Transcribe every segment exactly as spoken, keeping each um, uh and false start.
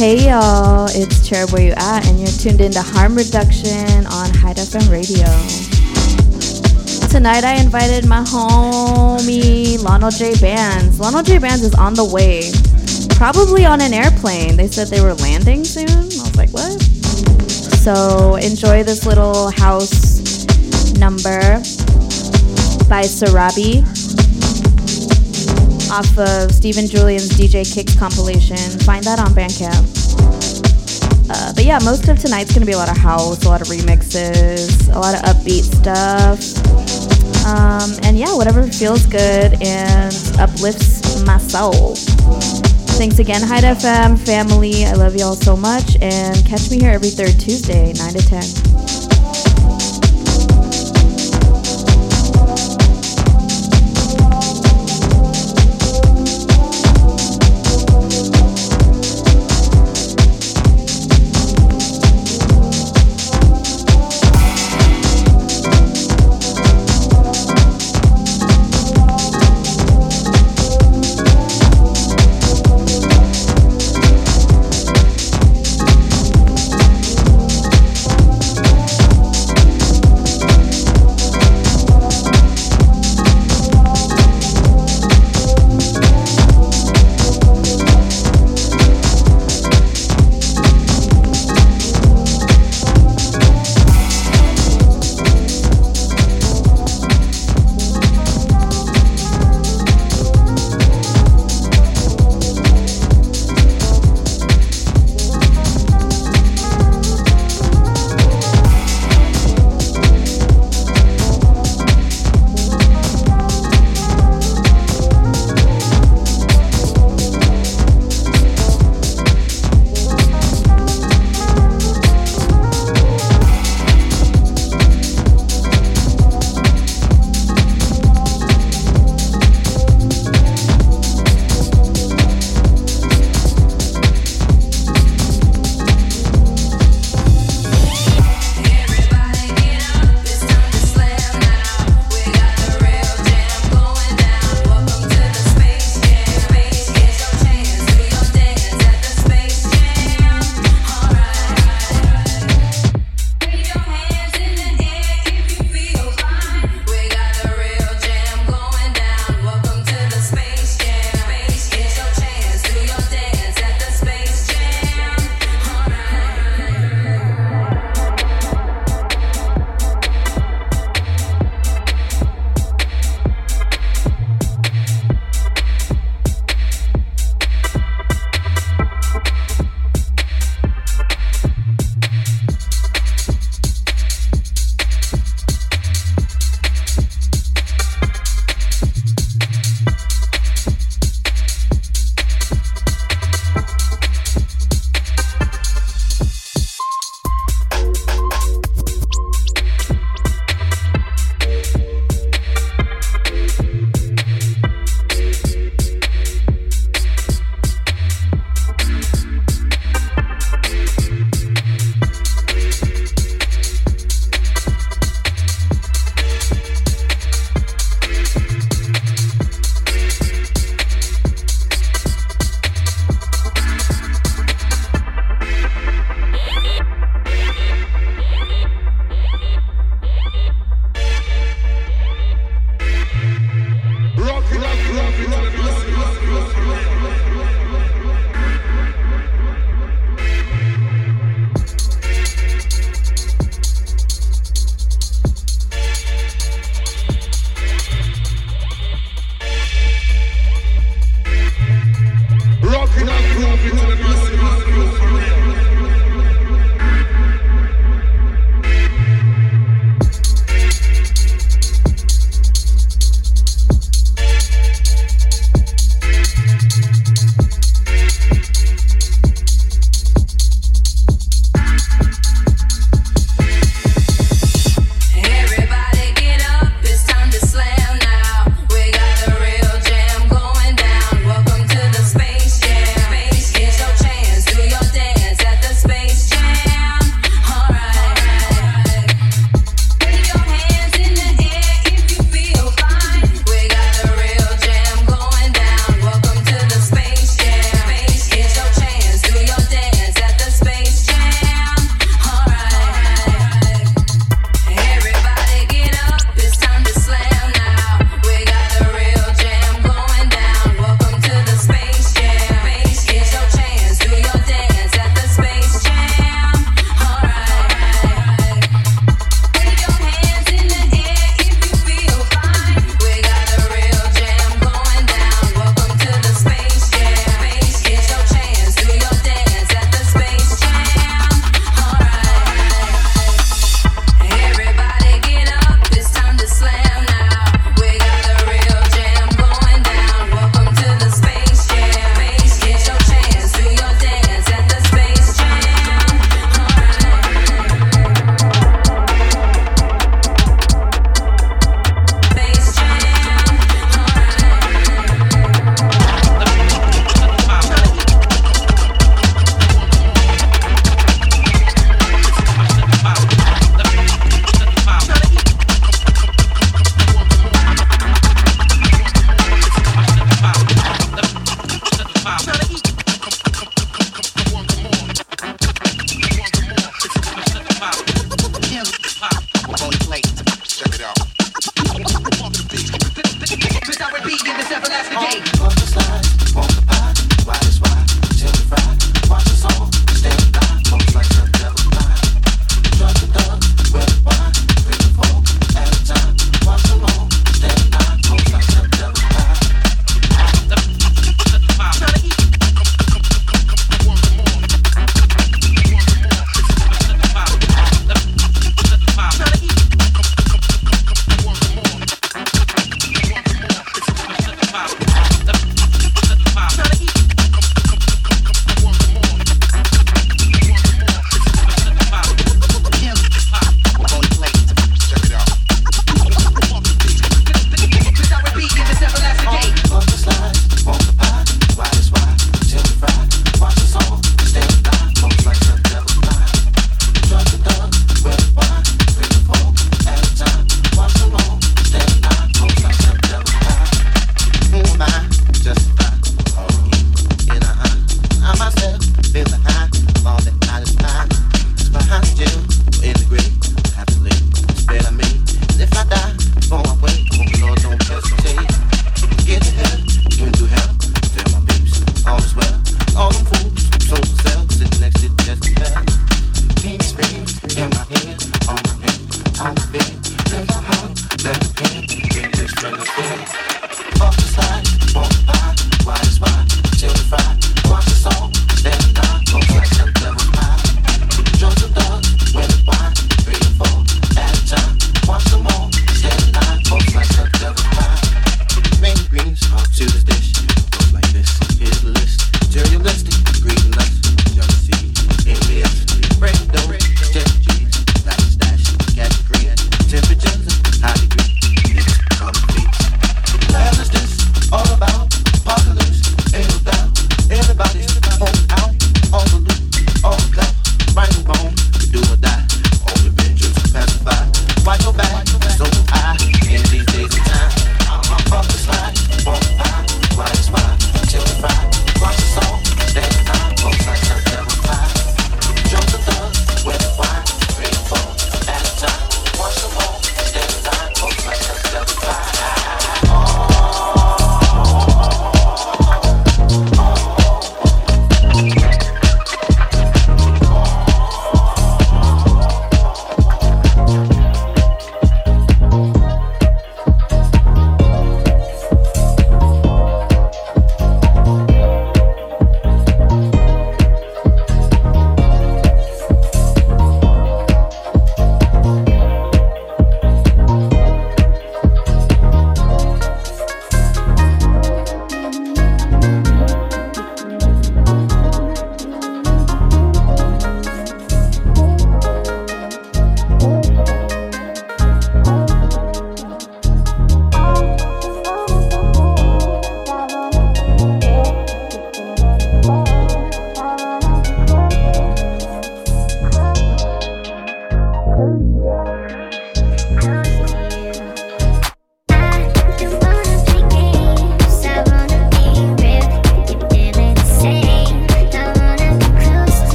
Hey y'all, it's Cherub Where You At, and you're tuned into Harm Reduction on Hyde F M Radio. Tonight I invited my homie Lionel J. Bands. Lionel J. Bands is on the way, probably on an airplane. They said they were landing soon. I was like, what? So enjoy this little house number by Sarabi off of Stephen Julian's D J Kicks compilation. Find that on Bandcamp. Uh, but yeah, most of tonight's gonna be a lot of house, a lot of remixes, a lot of upbeat stuff. Um, and yeah, whatever feels good and uplifts my soul. Thanks again, Hyde F M family. I love y'all so much, and catch me here every third Tuesday, nine to ten.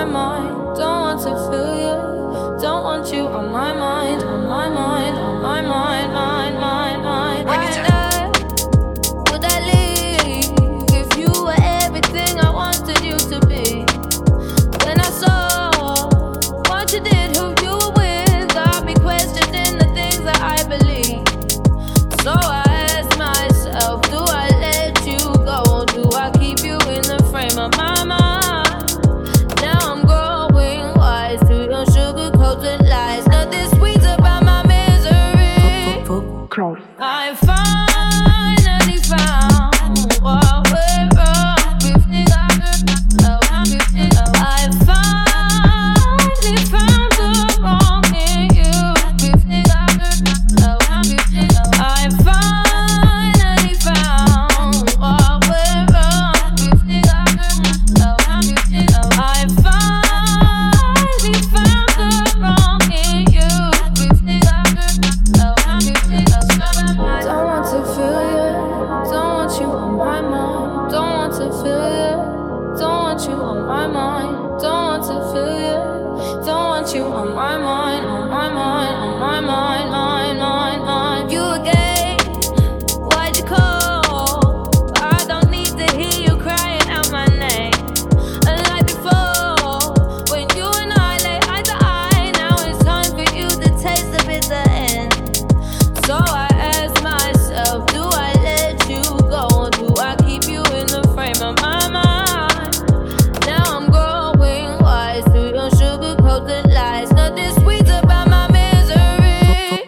my mind. Don't want to feel you. Don't want you on my mind, on my mind, on my mind, mind, mind, mind. I would I leave if you were everything I wanted you to be? When I saw what you did, who you were with, got me questioning the things that I believe. So I ask myself, do I let you go? Do I keep you in the frame of my mind? Now I'm growing wise to your sugar-coated lies. Nothing sweet about my misery. I finally found what went wrong. I finally found the wrong in you. I finally found what went wrong. I finally found the wrong in you. Don't want to feel you. Don't want you on my mind. Don't want to feel you. Don't want you on my mind. Don't want to feel you. Don't want you on my mind. On my mind. On my mind. Mind. Mind. Mind. You again? Why'd you call? I don't need to hear you crying out my name. Unlike before, when you and I lay eye to eye, now it's time for you to taste the bitter end. So I ask myself, do I let you go? Do I keep you in the frame of my mind? Now I'm growing wise to your sugar-coated lies. Nothing sweet about my misery.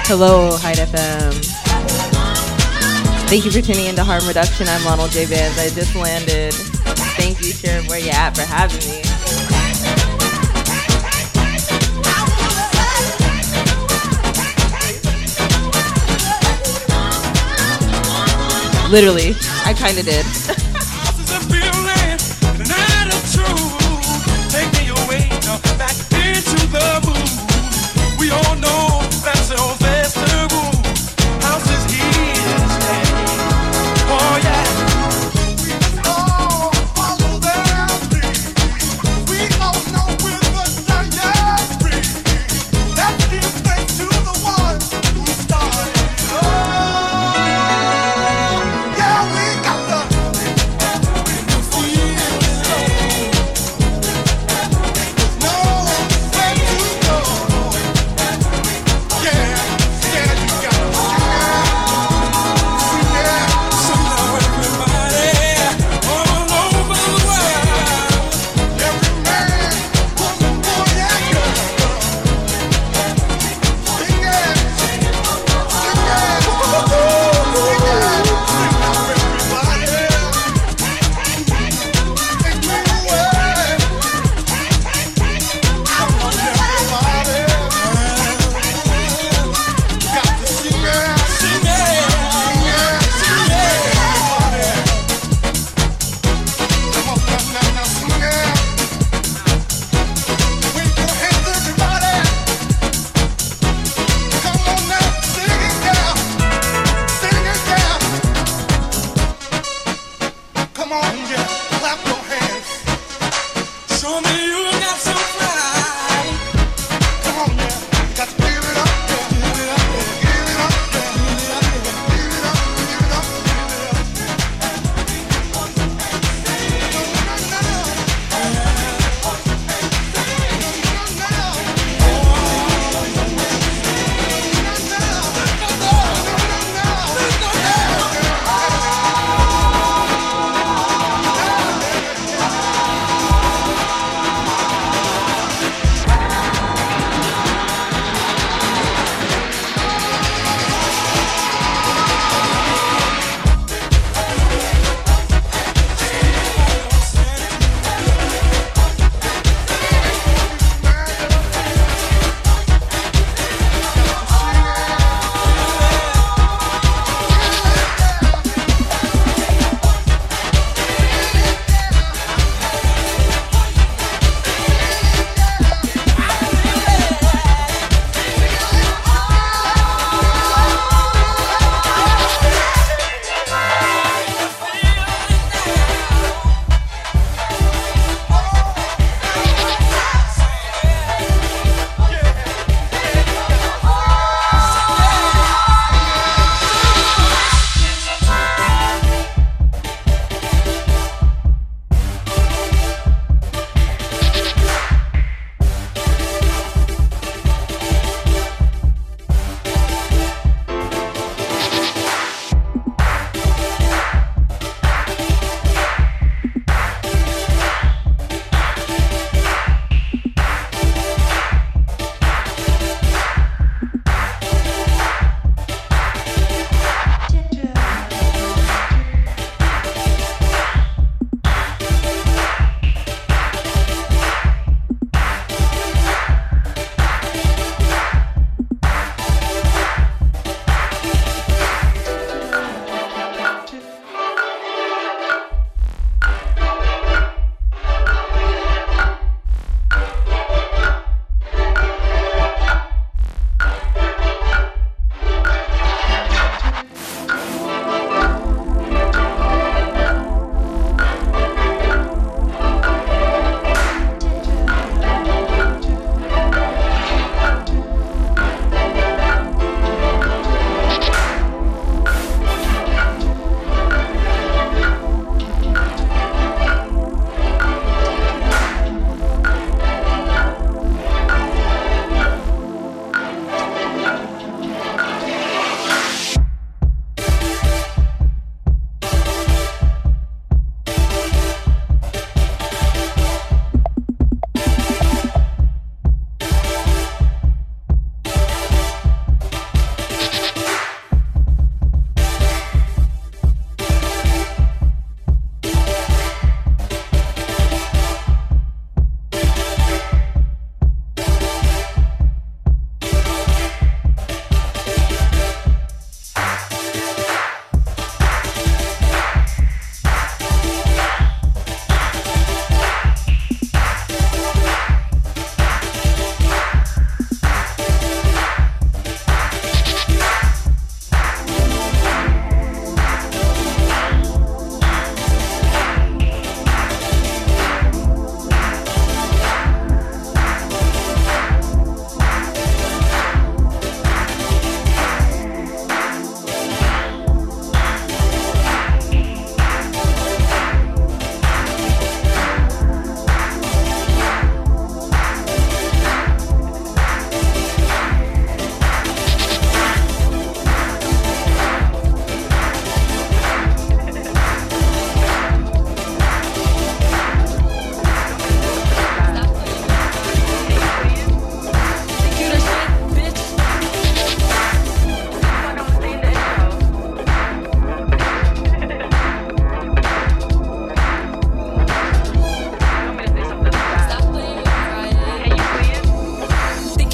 Hello, Hyde F M. Thank you for tuning into Harm Reduction. I'm Ronald J. Vans. I just landed. Thank you, Sheriff Where You At, for having me. Literally, I kind of did. We all know that's the old festival. House is here to stay. Oh yeah. We all follow their lead. We all know we're the giant breed. Let's give thanks to the one who started. Oh yeah, we got the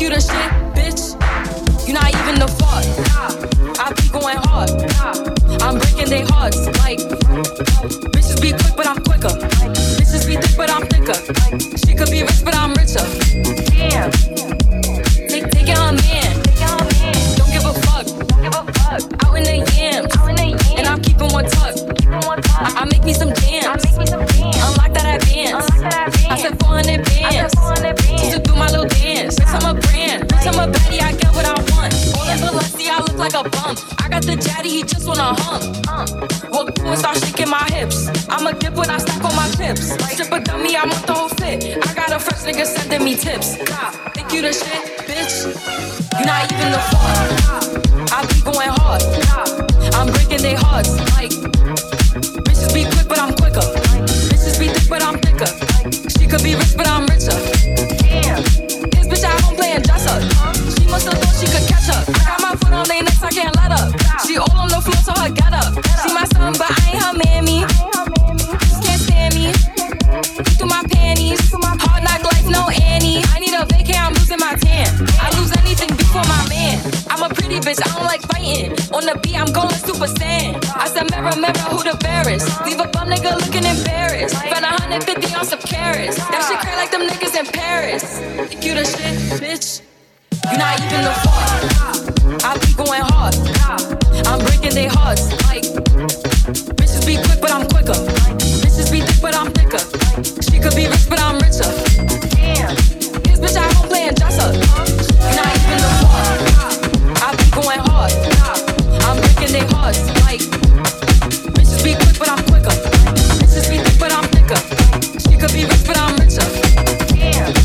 you the shit, bitch. You not even the fuck. I be going hard. I'm breaking their hearts. Like bitches be quick, but I'm quicker. Bitches be thick, but I'm thicker. She could be rich, but I'm richer. Damn. Take, take it on man. Don't give a fuck. Out in the yams. And I'm keeping one tuck. I, I make me some jams. Unlock that advance. I said four hundred bands. Just to do my little dance. Bitch, I'm a brand. Bitch, I'm a baddie. I get what I want. All in Balenci, I look like a bum. I got the daddy, he just wanna hump. Walk through and start shaking my hips. I'm a dip when I stack on my chips. Strip a dummy, I want the whole fit. I got a fresh nigga sending me tips. Think you the shit, bitch? You not even the fuck. I be going hard. I'm breaking their hearts. Like bitches be quick, but I'm quicker. Bitches be thick, but I'm thicker. She could be rich, but I'm richer. Damn. This bitch at home playing dress up. She must've thought she could catch up. I got my foot on their necks, I can't let up. She all on the floor, so her get up. She my son, but I ain't her mammy. Just can't stand me. Eat through my panties. Hard knock life, no Annie. I need a vacay, I'm losing my tan. I lose anything before my man. I'm a pretty bitch, I don't like fighting. On the beat, I'm going super saiyan. I said, mirror, mirror, who the fairest? Leave a bum nigga looking embarrassed. Spend one hundred fifty on some carrots. That shit crack like them niggas in Paris. Think you the shit, bitch? You not even the fuck. I be going hard. I'm breaking their hearts. Like bitches be quick, but I'm quicker. Bitches be thick, but I'm thicker. She could be rich, but I'm richer. Damn. This bitch at home playing dress up. You not even the fuck. I be going hard. I'm breaking their hearts. Like bitches be quick, but I'm quicker. Bitches be thick, but I'm thicker. She could be rich, but I'm richer. Damn.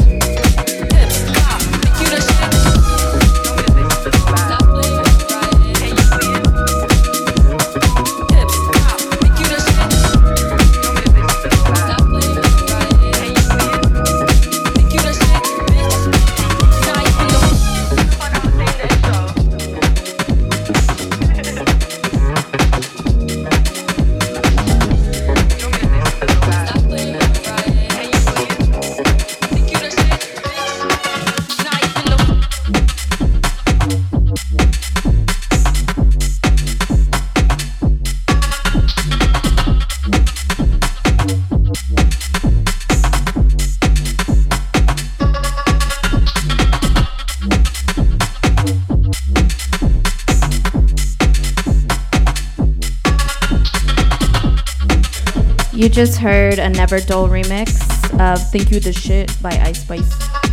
You just heard a Never Dull remix of Think You the Shit by Ice Spice.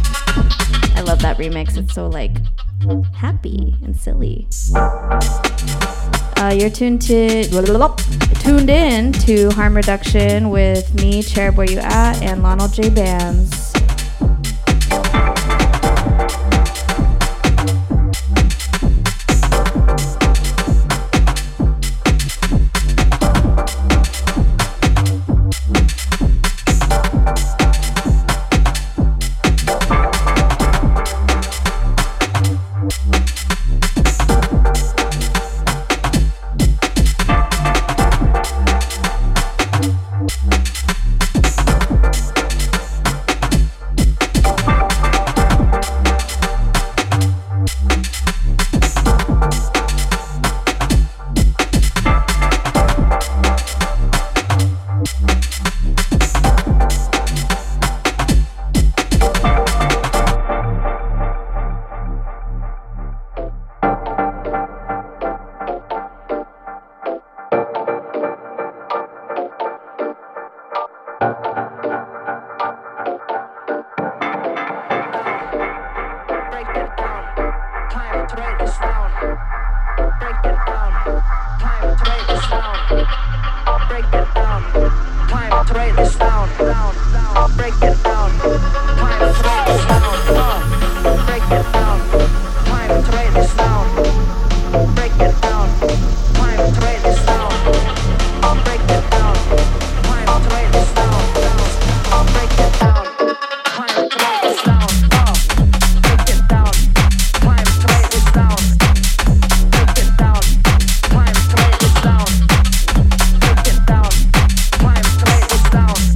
I love that remix. It's so like happy and silly. Uh, you're tuned to tuned in to Harm Reduction with me, Cherub Where You At, and Lionel J Bands. Down.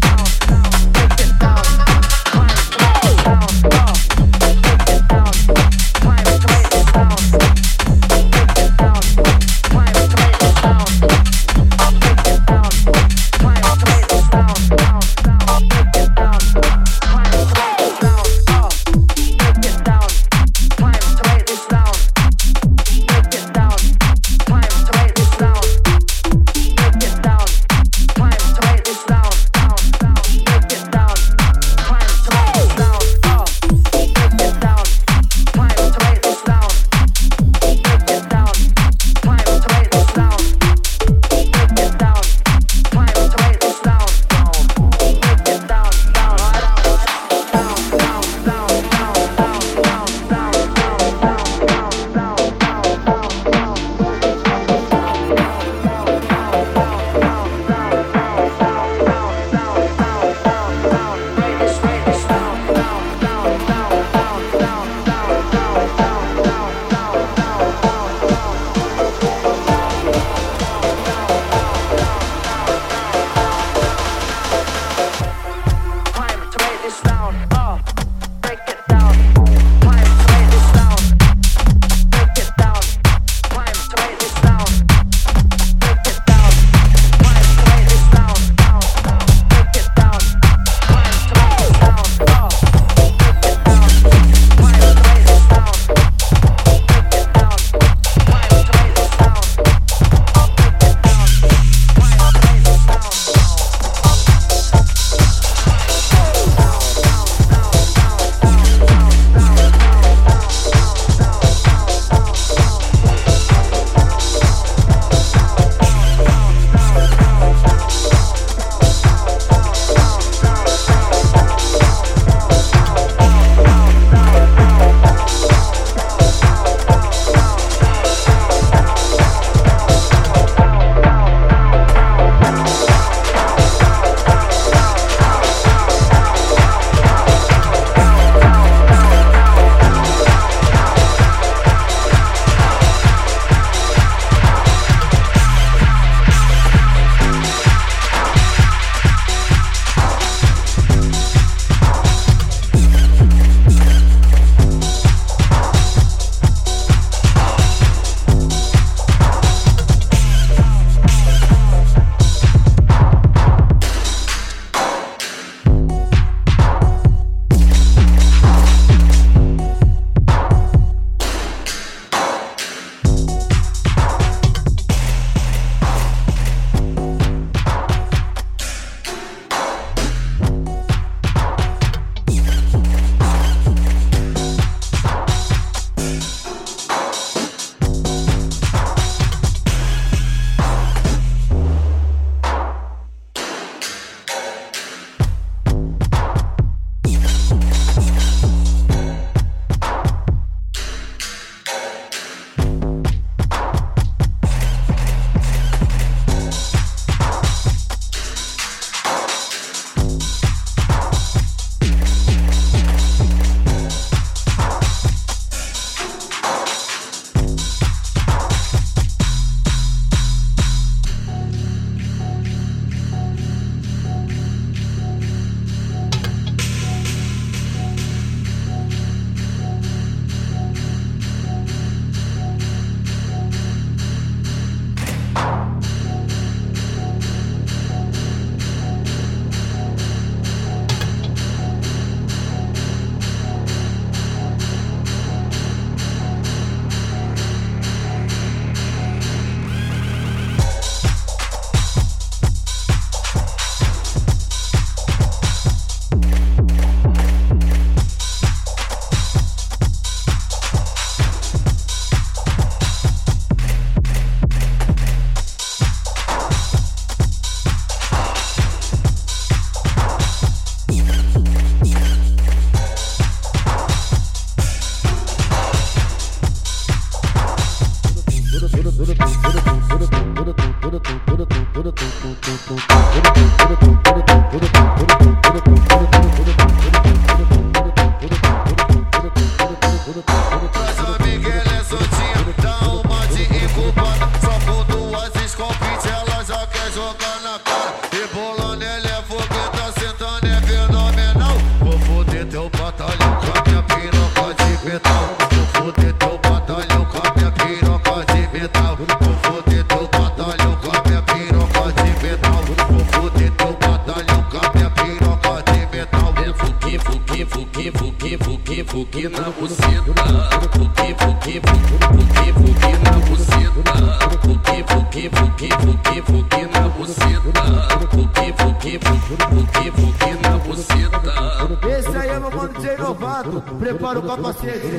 Traz a Miguel é soltinha, dá uma de incubada. Só com duas escopite ela já quer jogar na cara. Rebolando ela é fogueta, sentando é fenomenal. Vou foder teu batalhão com a minha piroca de metal. Vou foder teu batalhão com a minha piroca de metal. Vou foder teu batalhão com a minha piroca de metal. Vou foder teu batalhão com a minha piroca de metal. Fuki, fuki, fuki, fuki, fuki, fuki na buceta. Fuki, fuki, fuki, fuki na buceta. Fuki, fuki, fuki, fuki, fuki na buceta. Fuki, fuki, fuki, fuki na buceta. Esse aí é meu mano D J Novato, prepara o capacete.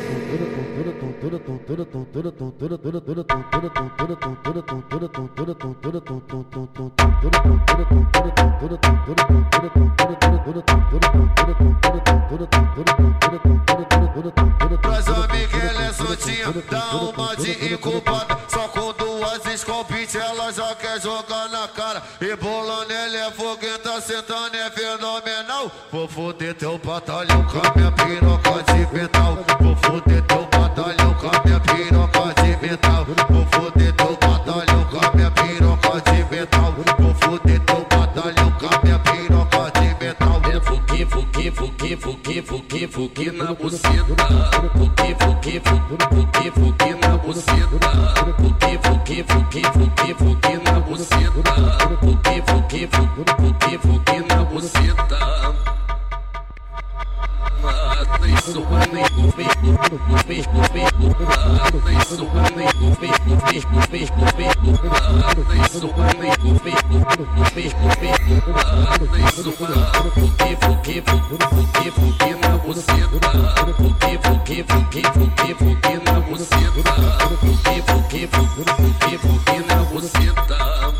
Traz a Miguel é soltinha, dá uma de incubada. Só com duas escopite ela já quer jogar na cara. Rebolando ela é fogueta, sentando é fenomenal. Vou foder teu batalhão com a minha piroca de metal. Vou foder teu batalhão com a minha piroca de metal. Vou foder teu batalhão com a minha piroca de metal. Vou foder teu batalhão com a minha piroca de metal. Fuki, fuki, fuki, fuki, fuki, fuki na buceta. Fuki, fuki, fuki, fuki na buceta. Fuki, fuki, fuki, fuki, fuki na buceta. Fuki, fuki, fuki, fuki na buceta. Isso nem no fez, no fez, no fez, no fez. Isso nem no fez, no fez, no fez, no fez, no fez. Isso nem no fez, no fez, no fez, no fez. Isso fuki, fuki, fuki, fuki na buceta. Fuki, fuki, fuki, fuki, fuki na buceta. Fuki, fuki, fuki, fuki na buceta.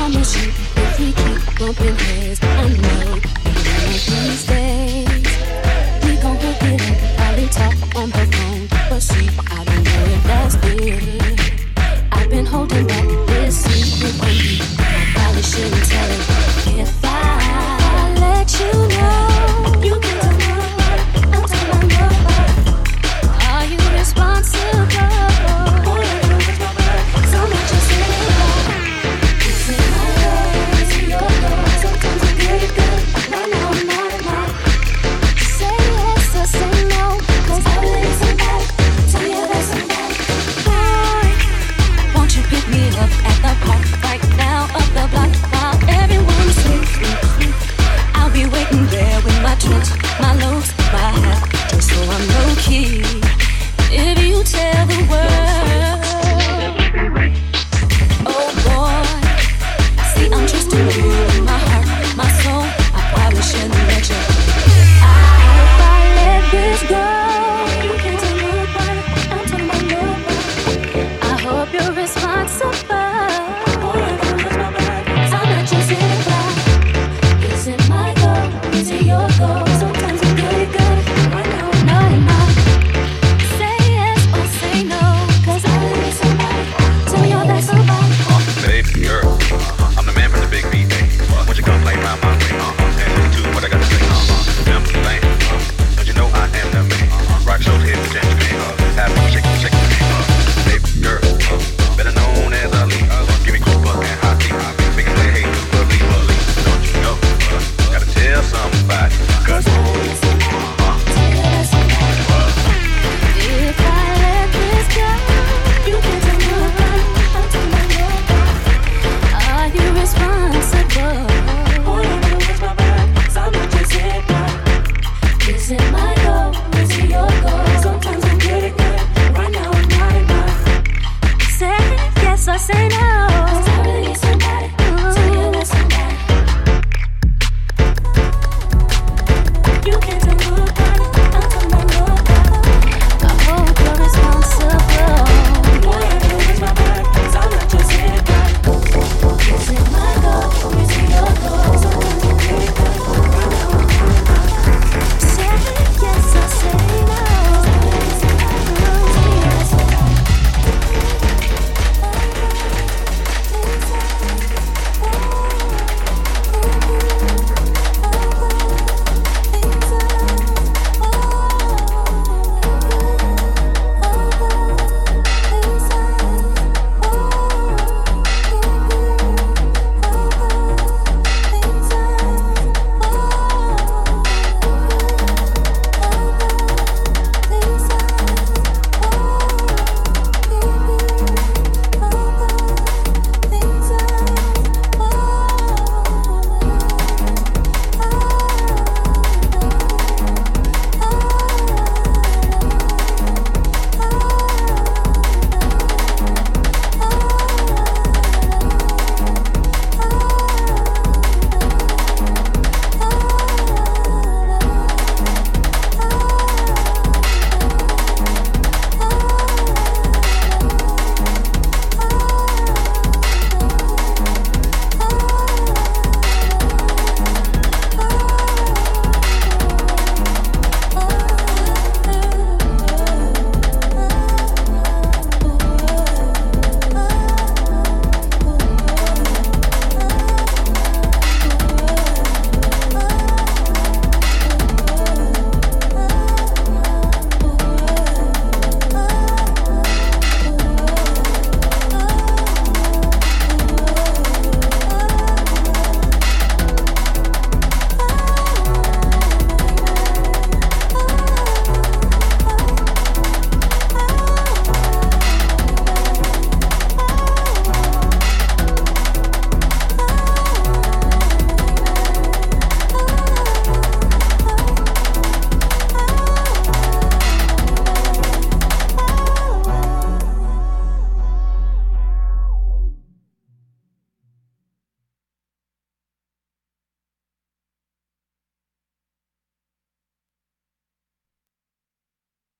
promise you, if we keep bumping heads, I know one of these days we gon' hook it up. Probably talk on the phone, but see, I don't know if that's it.